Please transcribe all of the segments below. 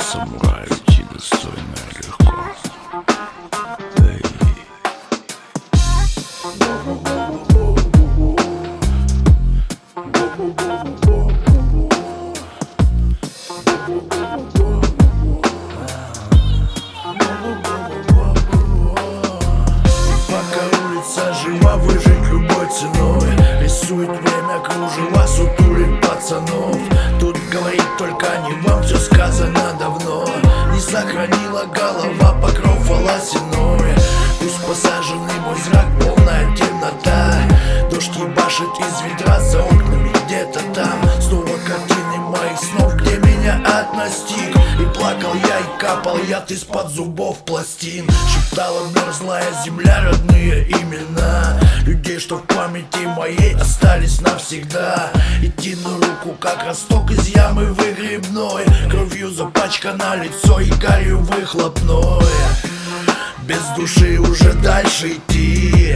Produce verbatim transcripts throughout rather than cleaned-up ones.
самураю идти достойно и легко. Эй. Пока улица жива, выжить любой ценой. Рисует время кружева, сутулит пацанов. Тут говорить только не вам, все сказано давно. Не сохранила голова покров волосяной. Пусть посаженный мой зрак, полная темнота. Дождь ебашит из ведра за окнами где-то там. Снова картины моих снов, где меня ад настиг. И плакал я, и капал яд из-под зубов пластин. Шептала мерзлая земля родные имена людей, что в памяти моей остались навсегда. Идти на руку, как росток из ямы выгребной. Кровью запачкано лицо и гарью выхлопной. Без души уже дальше идти,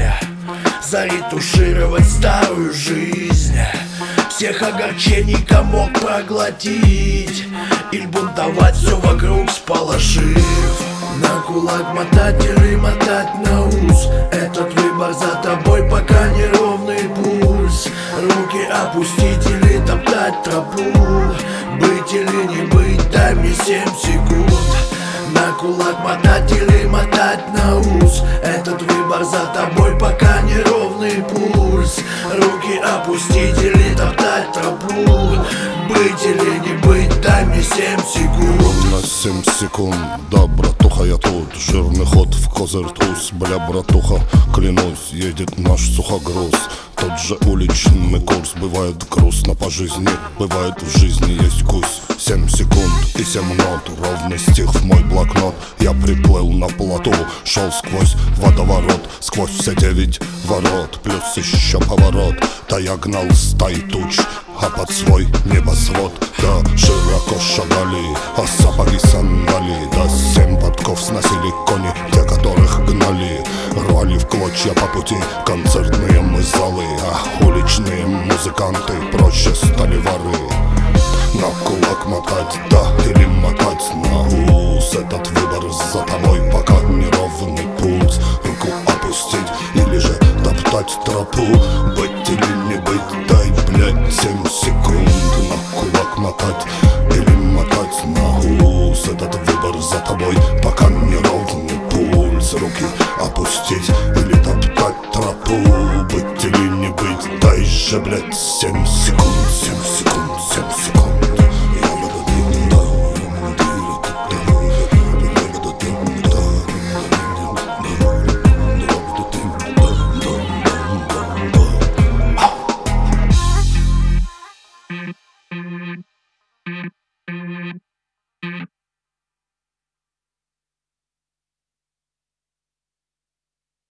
заретушировать старую жизнь. Всех огорчений комок проглотить или бунтовать все вокруг сполошив. На кулак мотать или мотать на ус, этот выбор за тобой, пока неровный пульс. Руки опустить или топтать тропу, быть или не быть, дай мне семь секунд. На кулак мотать или мотать на ус, этот выбор за тобой, пока неровный пульс. Руки опустить или топтать тропу, быть или не быть, дай мне семь секунд. На семь секунд, да, братуха, я тут. Жирный ход в козырь туз, бля, братуха, клянусь, едет наш сухогруз. Тот же уличный курс, бывает грустно по жизни, бывает в жизни есть гусь. Семь секунд и семь нот, ровно стих в мой блокнот. Я приплыл на плоту, шел сквозь водоворот, сквозь все девять ворот, плюс еще поворот. Да я гнал стаи туч, а под свой небосвод. Да широко шагали, а сапоги сандали. Да семь подков сносили кони, те, которых гнали. Рвали в клочья по пути концертные мы залы, а уличные музыканты проще стали воры. На кулак мотать, да, или мотать на ус, этот выбор за тобой, пока неровный пульс. Руку опустить или же топтать тропу, быть или не быть, дай, блядь, семь секунд. На кулак мотать или мотать на ус, этот выбор за тобой, пока неровный пульс. Руки опустить или топтать тропу, быть или не быть, дай же, блядь, семь секунд, семь секунд, семь секунд.